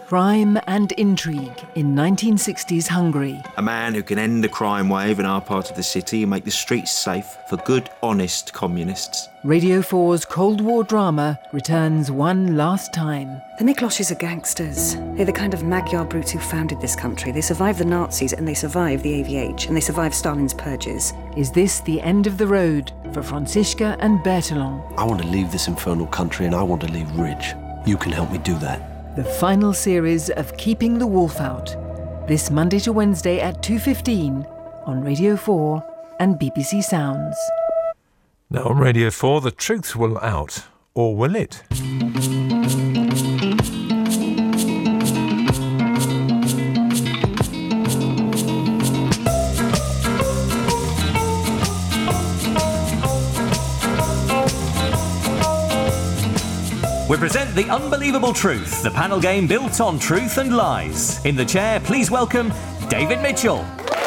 Crime and intrigue in 1960s Hungary. A man who can end the crime wave in our part of the city and make the streets safe for good, honest communists. Radio 4's Cold War drama returns one last time. The Miklóshes are gangsters. They're the kind of Magyar brutes who founded this country. They survived the Nazis and they survived the AVH and they survived Stalin's purges. Is this the end of the road for Franziska and Bertalan? I want to leave this infernal country and I want to leave rich. You can help me do that. The final series of Keeping the Wolf Out. This Monday to Wednesday at 2:15 on Radio 4 and BBC Sounds. Now on Radio 4, the truth will out, or will it? We present The Unbelievable Truth, the panel game built on truth and lies. In the chair, please welcome David Mitchell.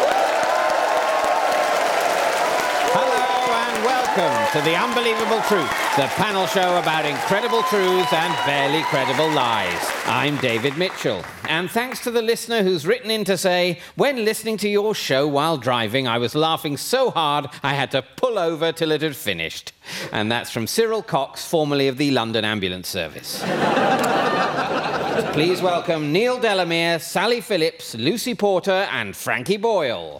Hello and welcome to The Unbelievable Truth, the panel show about incredible truths and barely credible lies. I'm David Mitchell, and thanks to the listener who's written in to say, when listening to your show while driving, I was laughing so hard I had to pull over till it had finished. And that's from Cyril Cox, formerly of the London Ambulance Service. Please welcome Neil Delamere, Sally Phillips, Lucy Porter and Frankie Boyle.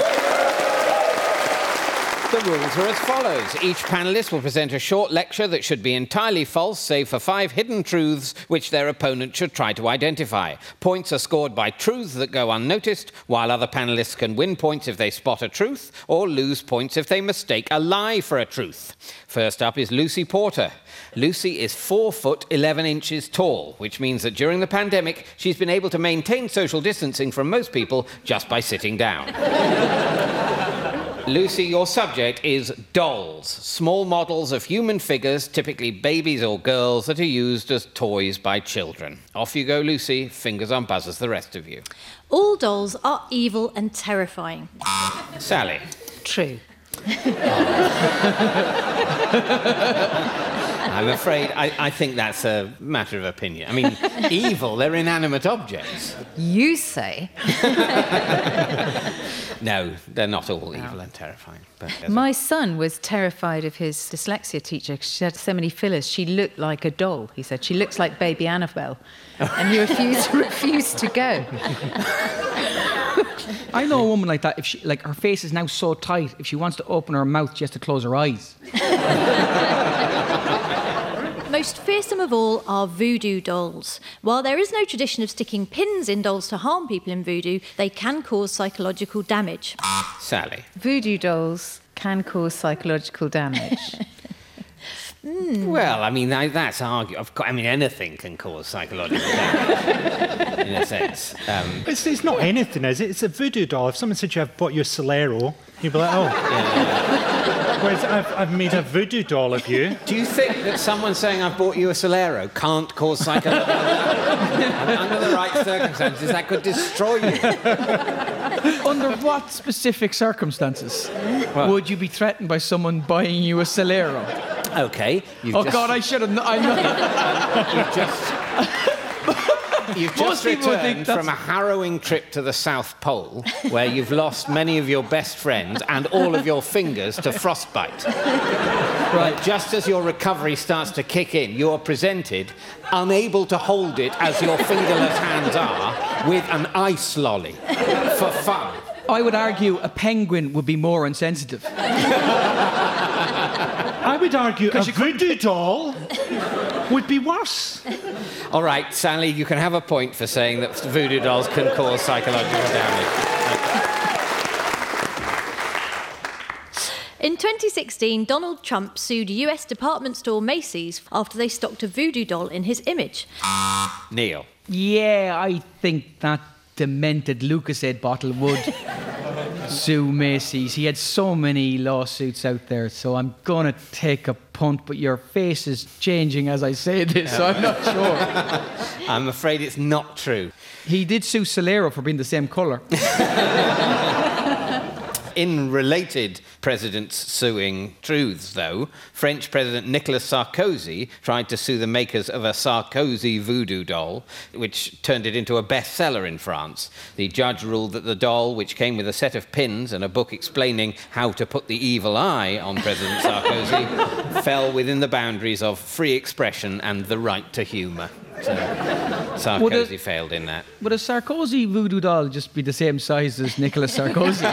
The rules are as follows. Each panellist will present a short lecture that should be entirely false, save for 5 hidden truths which their opponent should try to identify. Points are scored by truths that go unnoticed, while other panellists can win points if they spot a truth, or lose points if they mistake a lie for a truth. First up is Lucy Porter. Lucy is 4 foot 11 inches tall, which means that during the pandemic, she's been able to maintain social distancing from most people just by sitting down. Lucy, your subject is dolls, small models of human figures, typically babies or girls, that are used as toys by children. Off you go, Lucy. Fingers on buzzers, the rest of you. All dolls are evil and terrifying. Sally. True. I'm afraid I think that's a matter of opinion. I mean, evil, they're inanimate objects. You say. No, they're not all evil and terrifying. But my son was terrified of his dyslexia teacher. She had so many fillers. She looked like a doll, he said. She looks like baby Annabelle. And he refused to go. I know a woman like that. If she, like, her face is now so tight, if she wants to open her mouth, she has to close her eyes. Most fearsome of all are voodoo dolls. While there is no tradition of sticking pins in dolls to harm people in voodoo, they can cause psychological damage. Sally. Voodoo dolls can cause psychological damage. Well, I mean, that's arguable. I mean, anything can cause psychological damage, in a sense. It's not anything, is it? It's a voodoo doll. If someone said you have bought your Solero, you'd be like, oh. Yeah. Whereas I've made a voodoo doll of you. Do you think that someone saying I've bought you a Solero can't cause psychological damage? Under the right circumstances, that could destroy you. Under what specific circumstances would you be threatened by someone buying you a Solero? OK. God, I should have... You've just returned from a harrowing trip to the South Pole where you've lost many of your best friends and all of your fingers to frostbite. Right. Just as your recovery starts to kick in, you're presented, unable to hold it as your fingerless hands are, with an ice lolly for fun. I would argue a penguin would be more insensitive. I would argue a voodoo doll would be worse. All right, Sally, you can have a point for saying that voodoo dolls can cause psychological damage. In 2016, Donald Trump sued US department store Macy's after they stocked a voodoo doll in his image. Neil. Yeah, I think that demented Lucozade bottle would sue Macy's. He had so many lawsuits out there, so I'm going to take a punt, but your face is changing as I say this, so I'm not sure. I'm afraid it's not true. He did sue Solero for being the same colour. In related presidents suing truths, though, French President Nicolas Sarkozy tried to sue the makers of a Sarkozy voodoo doll, which turned it into a bestseller in France. The judge ruled that the doll, which came with a set of pins and a book explaining how to put the evil eye on President Sarkozy, fell within the boundaries of free expression and the right to humour. So Sarkozy failed in that. Would a Sarkozy voodoo doll just be the same size as Nicolas Sarkozy?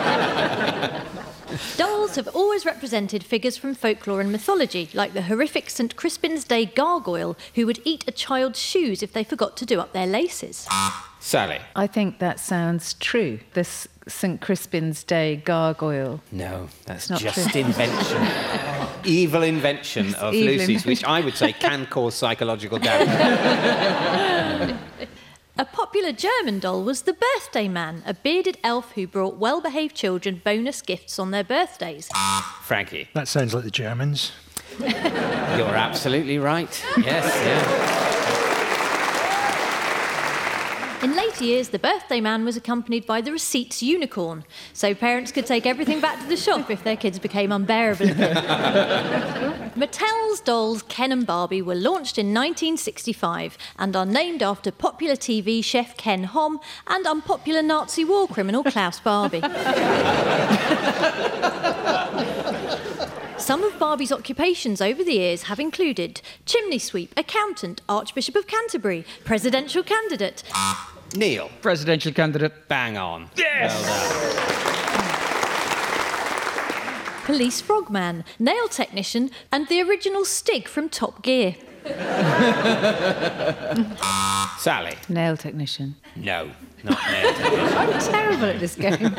Dolls have always represented figures from folklore and mythology, like the horrific St. Crispin's Day gargoyle who would eat a child's shoes if they forgot to do up their laces. Sally? I think that sounds true. This St. Crispin's Day gargoyle. No, that's Not just true. invention. Evil invention of evil Lucy's, invention. which I would say can cause psychological damage. A popular German doll was the Birthday Man, a bearded elf who brought well-behaved children bonus gifts on their birthdays. Frankie? That sounds like the Germans. You're absolutely right. Yes, yeah. In later years, the Birthday Man was accompanied by the Receipts unicorn, so parents could take everything back to the shop if their kids became unbearable again. Mattel's dolls Ken and Barbie were launched in 1965 and are named after popular TV chef Ken Hom and unpopular Nazi war criminal Klaus Barbie. Some of Barbie's occupations over the years have included chimney sweep, accountant, Archbishop of Canterbury, presidential candidate. Neil? Presidential candidate. Bang on. Yes! Well done. Police frogman, nail technician, and the original Stig from Top Gear. Sally? Nail technician. No, not nail technician. I'm terrible at this game.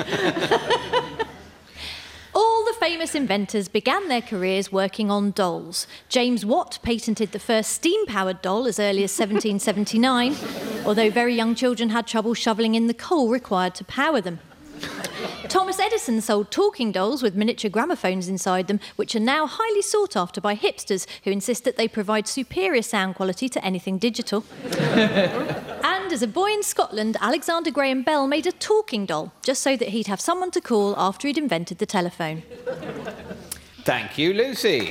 All the famous inventors began their careers working on dolls. James Watt patented the first steam-powered doll as early as 1779, although very young children had trouble shoveling in the coal required to power them. Thomas Edison sold talking dolls with miniature gramophones inside them, which are now highly sought after by hipsters who insist that they provide superior sound quality to anything digital. And as a boy in Scotland, Alexander Graham Bell made a talking doll, just so that he'd have someone to call after he'd invented the telephone. Thank you, Lucy.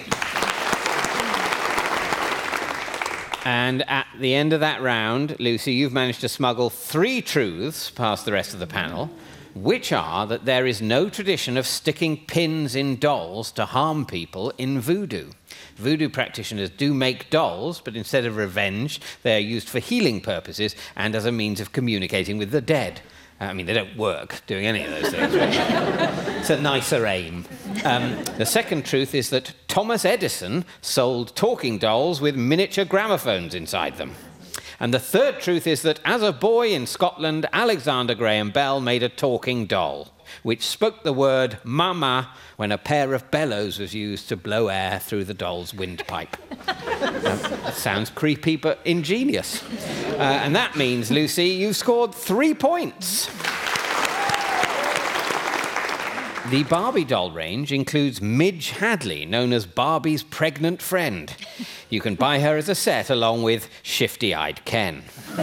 And at the end of that round, Lucy, you've managed to smuggle 3 truths past the rest of the panel, which are that there is no tradition of sticking pins in dolls to harm people in voodoo. Voodoo practitioners do make dolls, but instead of revenge, they are used for healing purposes and as a means of communicating with the dead. I mean, they don't work doing any of those things. It's a nicer aim. The second truth is that Thomas Edison sold talking dolls with miniature gramophones inside them. And the third truth is that as a boy in Scotland, Alexander Graham Bell made a talking doll, which spoke the word mama when a pair of bellows was used to blow air through the doll's windpipe. That sounds creepy, but ingenious. And that means, Lucy, you've scored 3 points. The Barbie doll range includes Midge Hadley, known as Barbie's pregnant friend. You can buy her as a set along with Shifty-Eyed Ken.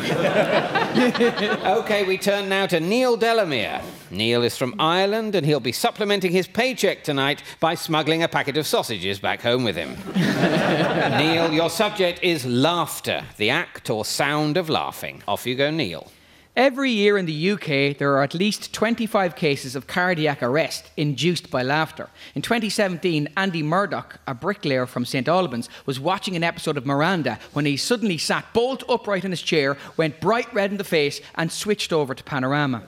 OK, we turn now to Neil Delamere. Neil is from Ireland and he'll be supplementing his paycheck tonight by smuggling a packet of sausages back home with him. Neil, your subject is laughter, the act or sound of laughing. Off you go, Neil. Every year in the UK, there are at least 25 cases of cardiac arrest induced by laughter. In 2017, Andy Murdoch, a bricklayer from St Albans, was watching an episode of Miranda when he suddenly sat bolt upright in his chair, went bright red in the face and switched over to Panorama.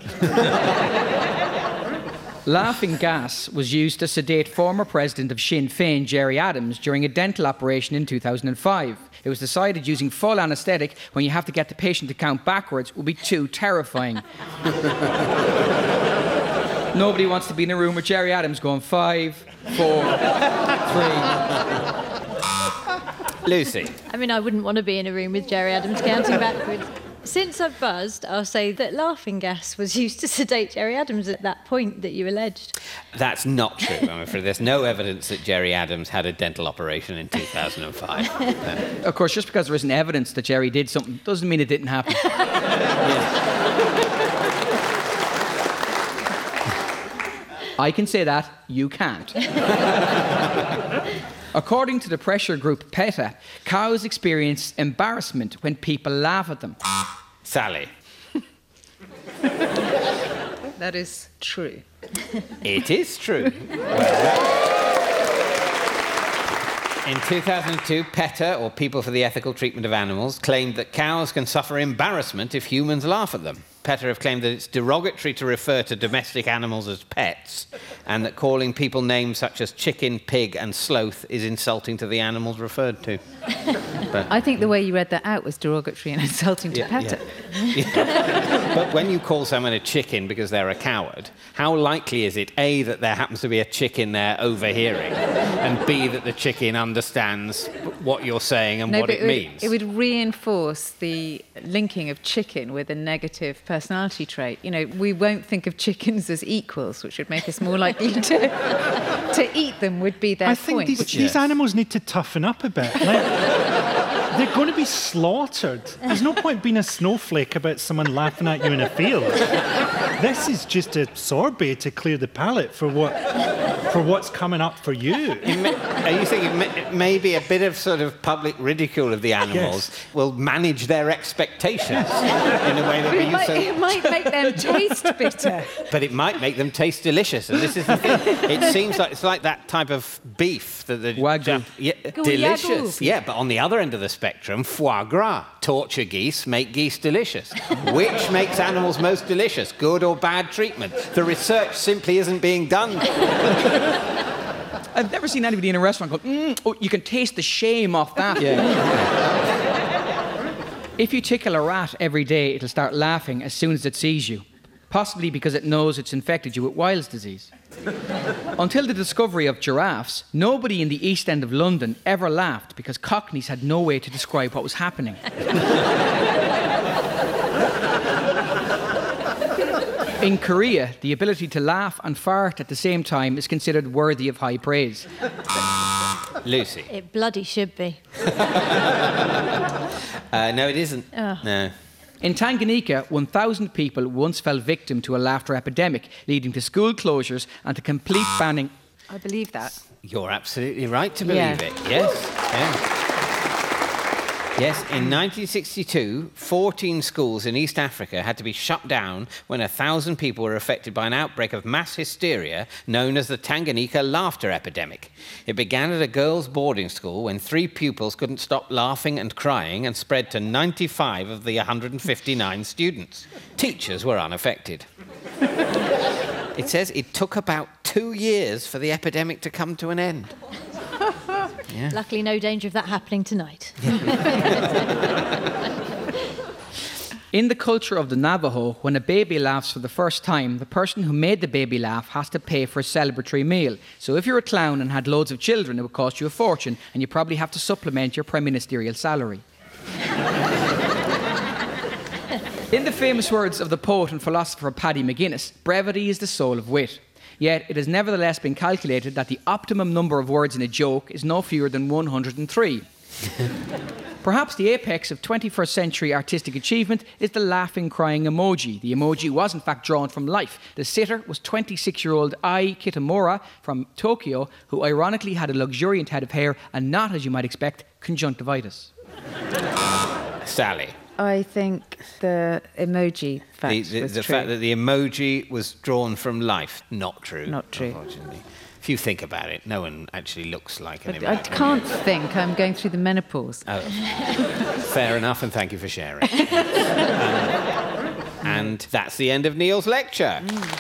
Laughing gas was used to sedate former president of Sinn Féin, Gerry Adams, during a dental operation in 2005. It was decided using full anaesthetic when you have to get the patient to count backwards would be too terrifying. Nobody wants to be in a room with Gerry Adams going 5, 4, 3. Lucy. I mean, I wouldn't want to be in a room with Gerry Adams counting backwards. Since I've buzzed, I'll say that laughing gas was used to sedate Gerry Adams at that point that you alleged. That's not true, I'm afraid. There's no evidence that Gerry Adams had a dental operation in 2005. Of course, just because there isn't evidence that Gerry did something doesn't mean it didn't happen. I can say that, you can't. According to the pressure group PETA, cows experience embarrassment when people laugh at them. Sally. That is true. It is true. In 2002, PETA, or People for the Ethical Treatment of Animals, claimed that cows can suffer embarrassment if humans laugh at them. PETA have claimed that it's derogatory to refer to domestic animals as pets, and that calling people names such as chicken, pig and sloth is insulting to the animals referred to. But I think the way you read that out was derogatory and insulting to PETA. Yeah. But when you call someone a chicken because they're a coward, how likely is it, A, that there happens to be a chicken there overhearing, and B, that the chicken understands what you're saying and what it means? It would reinforce the linking of chicken with a negative personality trait. You know, we won't think of chickens as equals, which would make us more likely to eat them, would be their I think point. these animals need to toughen up a bit. They're going to be slaughtered. There's no point being a snowflake about someone laughing at you in a field. This is just a sorbet to clear the palate for what's coming up for you. Are you thinking maybe a bit of sort of public ridicule of the animals will manage their expectations in a way that it might make them taste bitter. But it might make them taste delicious. And this is the thing. It seems like it's like that type of beef that the Wagyu. Delicious. Yeah, but on the other end of the spectrum, foie gras. Torture geese, make geese delicious. Which makes animals most delicious? Good or bad treatment? The research simply isn't being done. I've never seen anybody in a restaurant go, oh, you can taste the shame off that. Yeah. If you tickle a rat every day, it'll start laughing as soon as it sees you, possibly because it knows it's infected you with Weil's disease. Until the discovery of giraffes, nobody in the East End of London ever laughed because Cockneys had no way to describe what was happening. In Korea, the ability to laugh and fart at the same time is considered worthy of high praise. Lucy. It bloody should be. No, it isn't. Oh. No. In Tanganyika, 1,000 people once fell victim to a laughter epidemic, leading to school closures and to complete banning. I believe that. You're absolutely right to believe it. Yes. Yeah. Yes, in 1962, 14 schools in East Africa had to be shut down when 1,000 people were affected by an outbreak of mass hysteria known as the Tanganyika laughter epidemic. It began at a girls' boarding school when 3 pupils couldn't stop laughing and crying and spread to 95 of the 159 students. Teachers were unaffected. It says it took about 2 years for the epidemic to come to an end. Yeah. Luckily, no danger of that happening tonight. In the culture of the Navajo, when a baby laughs for the first time, the person who made the baby laugh has to pay for a celebratory meal. So if you're a clown and had loads of children, it would cost you a fortune, and you probably have to supplement your prime ministerial salary. In the famous words of the poet and philosopher Paddy McGuinness, brevity is the soul of wit. Yet it has nevertheless been calculated that the optimum number of words in a joke is no fewer than 103. Perhaps the apex of 21st century artistic achievement is the laughing, crying emoji. The emoji was in fact drawn from life. The sitter was 26-year-old Ai Kitamura from Tokyo, who ironically had a luxuriant head of hair and not, as you might expect, conjunctivitis. Sally. I think the emoji fact was the true. fact that the emoji was drawn from life, not true. Not true. Unfortunately. If you think about it, no one actually looks like an emoji. I can't think. I'm going through the menopause. Oh. Fair enough, and thank you for sharing. And that's the end of Neil's lecture.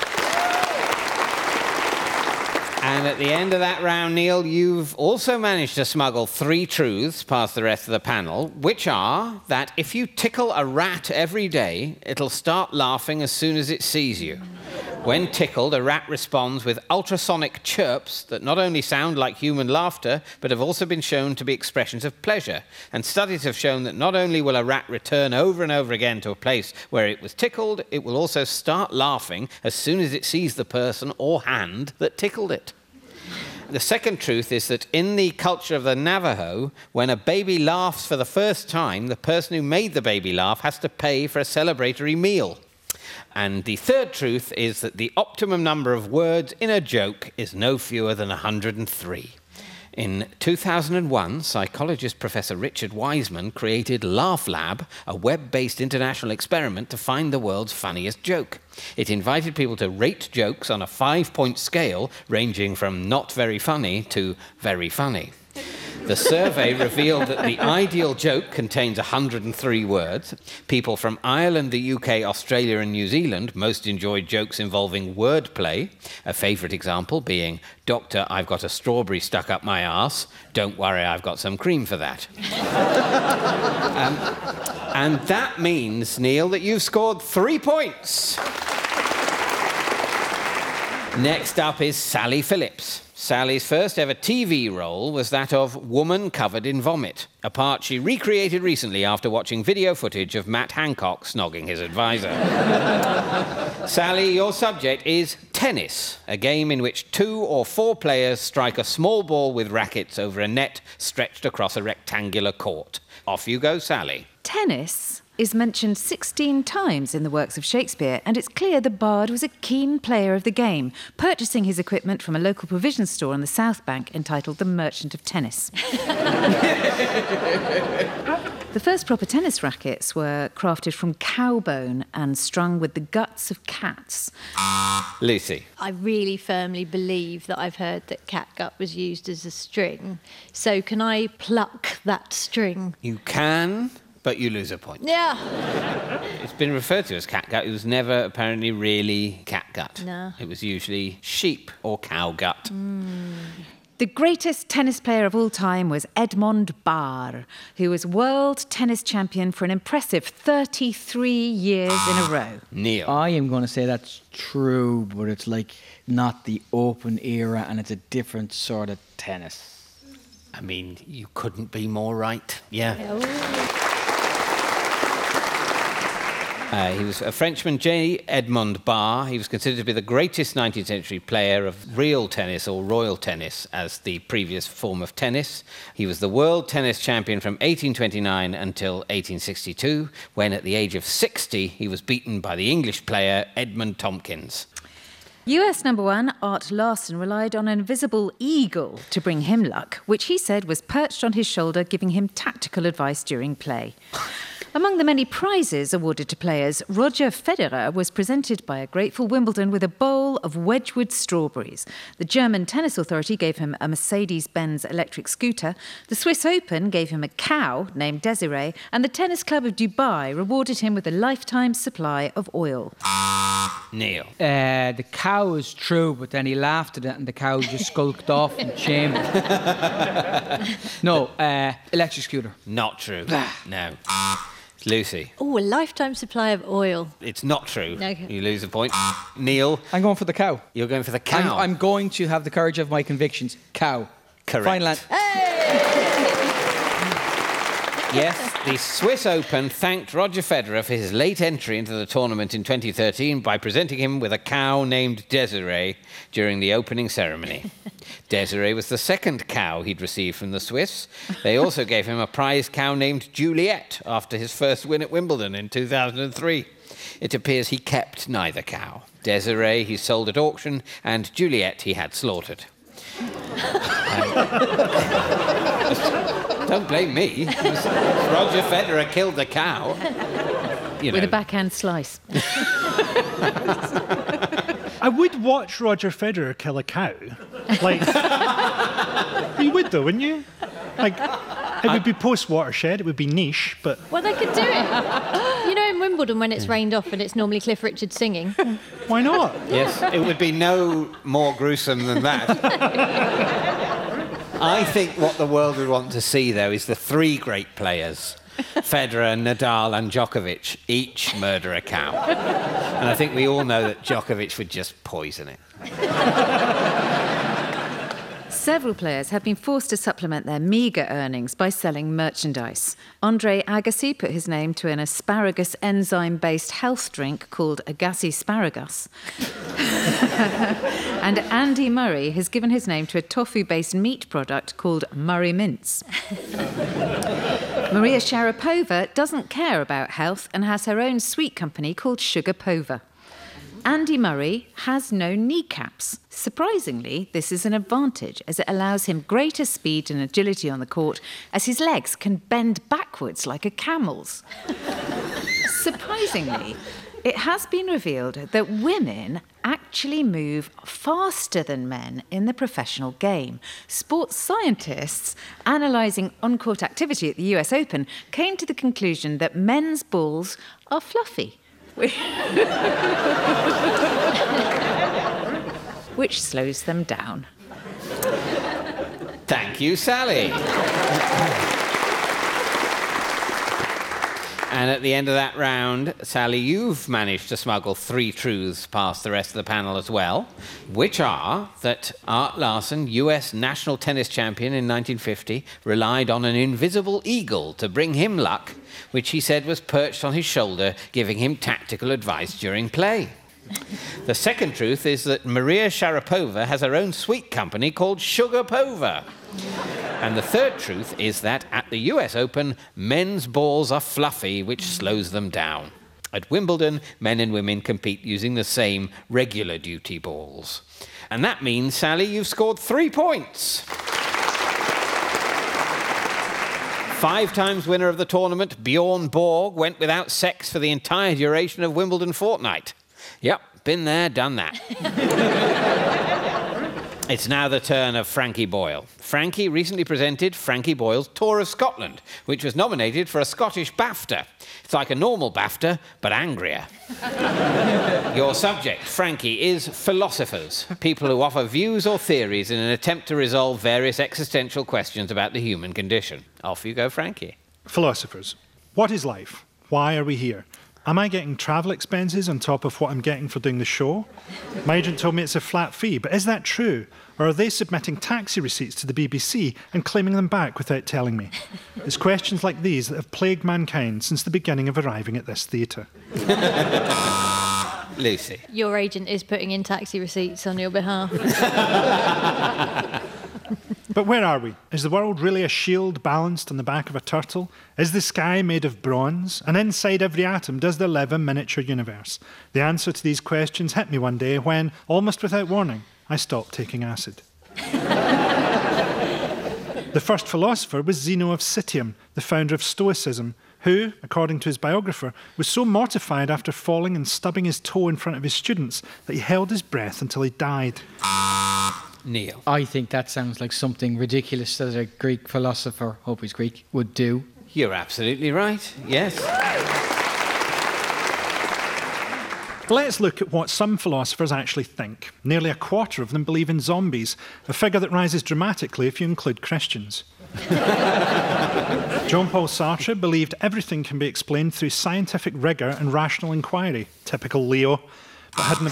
And at the end of that round, Neil, you've also managed to smuggle 3 truths past the rest of the panel, which are that if you tickle a rat every day, it'll start laughing as soon as it sees you. When tickled, a rat responds with ultrasonic chirps that not only sound like human laughter, but have also been shown to be expressions of pleasure. And studies have shown that not only will a rat return over and over again to a place where it was tickled, it will also start laughing as soon as it sees the person or hand that tickled it. The second truth is that in the culture of the Navajo, when a baby laughs for the first time, the person who made the baby laugh has to pay for a celebratory meal. And the third truth is that the optimum number of words in a joke is no fewer than 103. In 2001, psychologist Professor Richard Wiseman created Laugh Lab, a web-based international experiment to find the world's funniest joke. It invited people to rate jokes on a 5-point scale ranging from not very funny to very funny. The survey revealed that the ideal joke contains 103 words. People from Ireland, the UK, Australia and New Zealand most enjoyed jokes involving wordplay, a favourite example being, "Doctor, I've got a strawberry stuck up my arse. Don't worry, I've got some cream for that." And that means, Neil, that you've scored 3 points. Next up is Sally Phillips. Sally's first ever TV role was that of Woman Covered in Vomit, a part she recreated recently after watching video footage of Matt Hancock snogging his advisor. Sally, your subject is tennis, a game in which 2 or 4 players strike a small ball with rackets over a net stretched across a rectangular court. Off you go, Sally. Tennis is mentioned 16 times in the works of Shakespeare, and it's clear the bard was a keen player of the game, purchasing his equipment from a local provision store on the South Bank entitled The Merchant of Tennis. The first proper tennis rackets were crafted from cow bone and strung with the guts of cats. Lucy. I really firmly believe that I've heard that catgut was used as a string. So can I pluck that string? You can, but you lose a point. Yeah. It's been referred to as catgut. It was never apparently really catgut. No. It was usually sheep or cow gut. The greatest tennis player of all time was Edmond Bar, who was world tennis champion for an impressive 33 years in a row. Neil. I am going to say that's true, but it's like not the open era and it's a different sort of tennis. I mean, you couldn't be more right. Yeah. He was a Frenchman, J. Edmond Bar. He was considered to be the greatest 19th century player of real tennis, or royal tennis, as the previous form of tennis. He was the world tennis champion from 1829 until 1862, when at the age of 60, he was beaten by the English player Edmund Tompkins. US number 1, Art Larson, relied on an invisible eagle to bring him luck, which he said was perched on his shoulder, giving him tactical advice during play. Among the many prizes awarded to players, Roger Federer was presented by a grateful Wimbledon with a bowl of Wedgwood strawberries. The German Tennis Authority gave him a Mercedes-Benz electric scooter. The Swiss Open gave him a cow named Desiree. And the Tennis Club of Dubai rewarded him with a lifetime supply of oil. Neil. The cow is true, but then he laughed at it and the cow just skulked off in the chamber. No, electric scooter. Not true. No. Lucy. Oh, a lifetime supply of oil. It's not true. Okay. You lose a point. Neil. I'm going for the cow. You're going for the cow. I'm going to have the courage of my convictions. Cow. Correct. Final answer. Yes, the Swiss Open thanked Roger Federer for his late entry into the tournament in 2013 by presenting him with a cow named Desiree during the opening ceremony. Desiree was the second cow he'd received from the Swiss. They also gave him a prize cow named Juliet after his first win at Wimbledon in 2003. It appears he kept neither cow. Desiree he sold at auction, and Juliet he had slaughtered. Don't blame me. Roger Federer killed the cow. With a backhand slice. I would watch Roger Federer kill a cow. Like, you would though, wouldn't you? Like, it would be post-Watershed, it would be niche, but... Well, they could do it. You know, in Wimbledon, when it's rained off and it's normally Cliff Richard singing. Why not? Yes, it would be no more gruesome than that. I think what the world would want to see, though, is the 3 great players, Federer, Nadal and Djokovic, each murder a cow. And I think we all know that Djokovic would just poison it. Several players have been forced to supplement their meagre earnings by selling merchandise. Andre Agassi put his name to an asparagus enzyme-based health drink called Agassi Sparagus. And Andy Murray has given his name to a tofu-based meat product called Murray Mince. Maria Sharapova doesn't care about health and has her own sweet company called Sugarpova. Andy Murray has no kneecaps. Surprisingly, this is an advantage as it allows him greater speed and agility on the court as his legs can bend backwards like a camel's. Surprisingly, it has been revealed that women actually move faster than men in the professional game. Sports scientists analysing on-court activity at the US Open came to the conclusion that men's balls are fluffy. Which slows them down. Thank you, Sally. And at the end of that round, Sally, you've managed to smuggle 3 truths past the rest of the panel as well, which are that Art Larson, US national tennis champion in 1950, relied on an invisible eagle to bring him luck, which he said was perched on his shoulder, giving him tactical advice during play. The second truth is that Maria Sharapova has her own sweet company called Sugarpova. And the third truth is that at the US Open, men's balls are fluffy, which slows them down. At Wimbledon, men and women compete using the same regular duty balls. And that means, Sally, you've scored 3 points. 5 times winner of the tournament, Bjorn Borg, went without sex for the entire duration of Wimbledon fortnight. Yep, been there, done that. It's now the turn of Frankie Boyle. Frankie recently presented Frankie Boyle's Tour of Scotland, which was nominated for a Scottish BAFTA. It's like a normal BAFTA, but angrier. Your subject, Frankie, is philosophers, people who offer views or theories in an attempt to resolve various existential questions about the human condition. Off you go, Frankie. Philosophers. What is life? Why are we here? Am I getting travel expenses on top of what I'm getting for doing the show? My agent told me it's a flat fee, but is that true? Or are they submitting taxi receipts to the BBC and claiming them back without telling me? It's questions like these that have plagued mankind since the beginning of arriving at this theatre. Lucy. Your agent is putting in taxi receipts on your behalf. But where are we? Is the world really a shield balanced on the back of a turtle? Is the sky made of bronze? And inside every atom, does there live a miniature universe? The answer to these questions hit me one day when, almost without warning, I stopped taking acid. The first philosopher was Zeno of Citium, the founder of Stoicism, who, according to his biographer, was so mortified after falling and stubbing his toe in front of his students that he held his breath until he died. Neil. I think that sounds like something ridiculous that a Greek philosopher, hope he's Greek, would do. You're absolutely right, yes. Let's look at what some philosophers actually think. Nearly a quarter of them believe in zombies, a figure that rises dramatically if you include Christians. Jean-Paul Sartre believed everything can be explained through scientific rigour and rational inquiry. Typical Leo. But hadn't...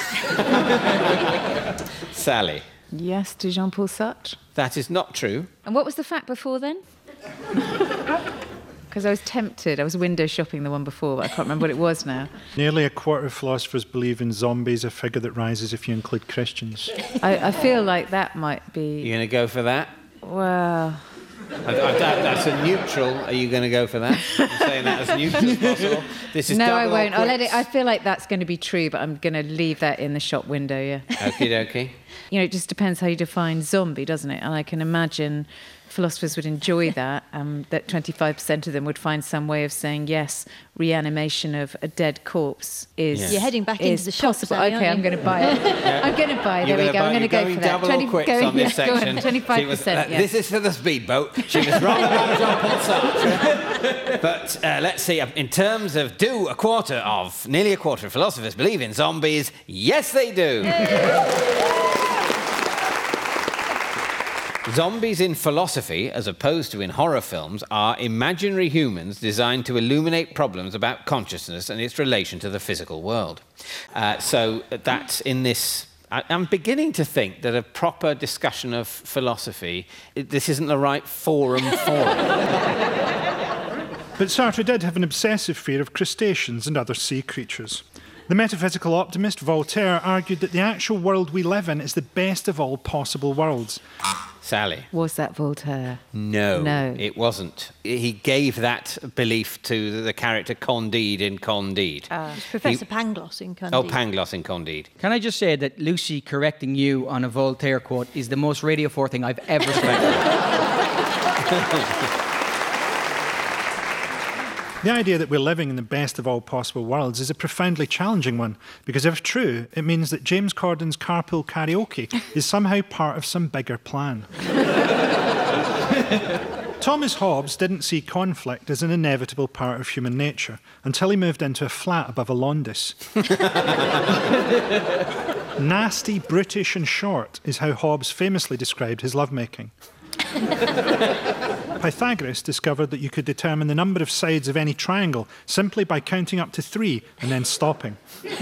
Sally. Yes to Jean-Paul Sartre. That is not true. And what was the fact before then? Because I was tempted. I was window shopping the one before, but I can't remember what it was now. Nearly a quarter of philosophers believe in zombies, a figure that rises if you include Christians. I feel like that might be... You going to go for that? Well... That's a neutral. Are you going to go for that? I'm saying that as neutral as possible. This is no, double I won't. or I'll let it. quits. I feel like that's going to be true, but I'm going to leave that in the shop window, yeah. Okie dokie. You know, it just depends how you define zombie, doesn't it? And I can imagine philosophers would enjoy that, that 25% of them would find some way of saying, yes, reanimation of a dead corpse is You're heading back into the shop, possible. Sally, okay, aren't I'm you? going to buy it. I'm going to buy it. There we go. I'm going to go for that. Double or quits on this section. 25%, yeah. This is for the speedboat. She was wrong about Jean-Paul Sartre. But let's see. In terms of nearly a quarter of philosophers believe in zombies. Yes, they do. Zombies in philosophy, as opposed to in horror films, are imaginary humans designed to illuminate problems about consciousness and its relation to the physical world. So that's in this... I'm beginning to think that a proper discussion of philosophy, this isn't the right forum for it. But Sartre did have an obsessive fear of crustaceans and other sea creatures. The metaphysical optimist Voltaire argued that the actual world we live in is the best of all possible worlds. Sally. Was that Voltaire? No, it wasn't. He gave that belief to the character Candide in Candide. Professor Pangloss in Candide. Oh, Pangloss in Candide. Can I just say that Lucy correcting you on a Voltaire quote is the most Radio 4 thing I've ever spent. The idea that we're living in the best of all possible worlds is a profoundly challenging one, because if true, it means that James Corden's carpool karaoke is somehow part of some bigger plan. Thomas Hobbes didn't see conflict as an inevitable part of human nature until he moved into a flat above a laundus. Nasty, brutish and short is how Hobbes famously described his lovemaking. Pythagoras discovered that you could determine the number of sides of any triangle simply by counting up to 3 and then stopping.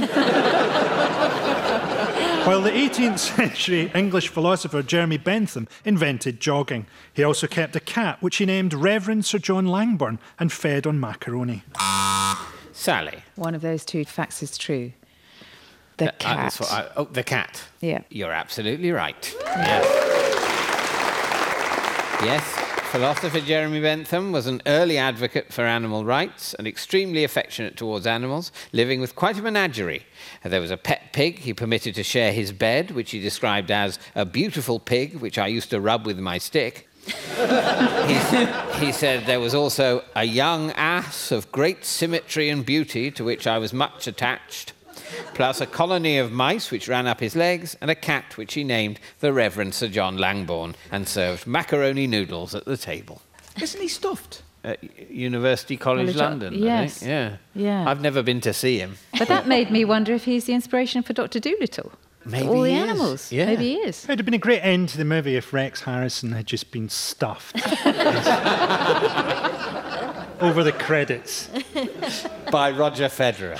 While the 18th century English philosopher Jeremy Bentham invented jogging. He also kept a cat which he named Reverend Sir John Langbourne and fed on macaroni. Sally. One of those two facts is true. The cat. The cat. Yeah. You're absolutely right. Yes, philosopher Jeremy Bentham was an early advocate for animal rights and extremely affectionate towards animals, living with quite a menagerie. There was a pet pig he permitted to share his bed, which he described as a beautiful pig, which I used to rub with my stick. He said there was also a young ass of great symmetry and beauty to which I was much attached, plus a colony of mice which ran up his legs, and a cat which he named the Reverend Sir John Langbourne, and served macaroni noodles at the table. Isn't he stuffed? At University College London, yes. I think. Yeah. I've never been to see him. But that made me wonder if he's the inspiration for Dr. Dolittle. Maybe all the he is. animals. Yeah. Maybe he is. It would have been a great end to the movie if Rex Harrison had just been stuffed. Over the credits. By Roger Federer.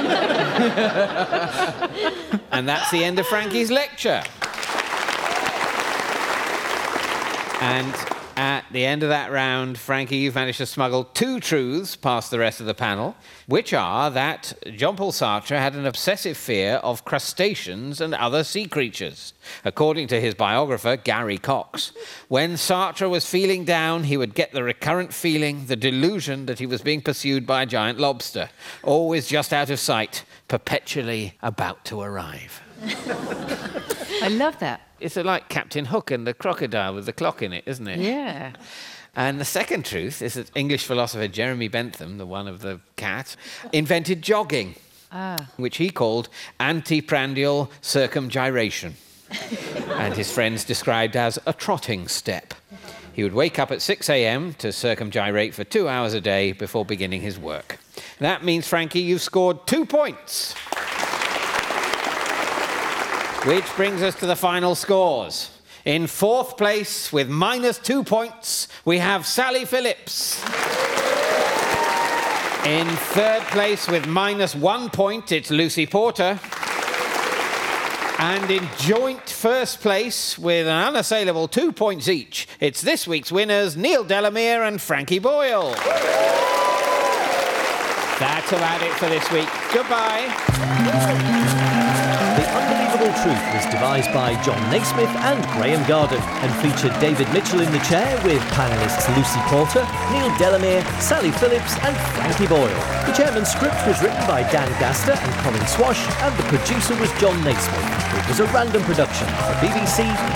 And that's the end of Frankie's lecture. And at the end of that round, Frankie, you've managed to smuggle 2 truths past the rest of the panel, which are that Jean-Paul Sartre had an obsessive fear of crustaceans and other sea creatures. According to his biographer, Gary Cox, when Sartre was feeling down, he would get the recurrent feeling, the delusion that he was being pursued by a giant lobster, always just out of sight, perpetually about to arrive. I love that. It's like Captain Hook and the crocodile with the clock in it, isn't it? Yeah. And the second truth is that English philosopher Jeremy Bentham, the one of the cat, invented jogging, which he called antiprandial circumgyration, and his friends described as a trotting step. He would wake up at 6 a.m. to circumgyrate for 2 hours a day before beginning his work. That means, Frankie, you've scored 2 points. Which brings us to the final scores. In 4th place, with -2 points, we have Sally Phillips. In 3rd place, with -1 point, it's Lucy Porter. And in joint 1st place, with an unassailable 2 points each, it's this week's winners, Neil Delamere and Frankie Boyle. That's about it for this week. Goodbye. The Unbelievable Truth was devised by John Naismith and Graham Garden and featured David Mitchell in the chair with panellists Lucy Porter, Neil Delamere, Sally Phillips and Frankie Boyle. The chairman's script was written by Dan Gaster and Colin Swash and the producer was John Naismith. It was a random production for BBC